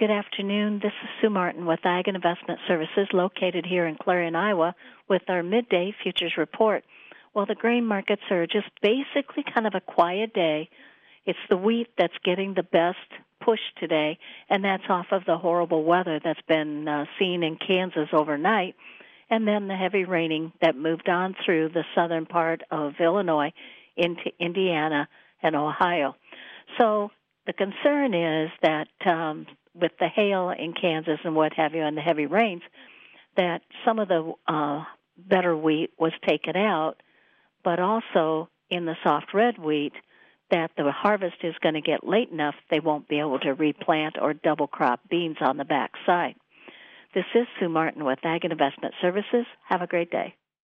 Good afternoon. This is Sue Martin with Ag and Investment Services located here in Clarion, Iowa with our midday futures report. Well, the grain markets are just basically kind of a quiet day. It's the wheat that's getting the best push today, and that's off of the horrible weather that's been seen in Kansas overnight, and then the heavy raining that moved on through the southern part of Illinois into Indiana and Ohio. So the concern is that with the hail in Kansas and what have you and the heavy rains, that some of the better wheat was taken out, but also in the soft red wheat that the harvest is going to get late enough they won't be able to replant or double crop beans on the back side. This is Sue Martin with Ag and Investment Services. Have a great day.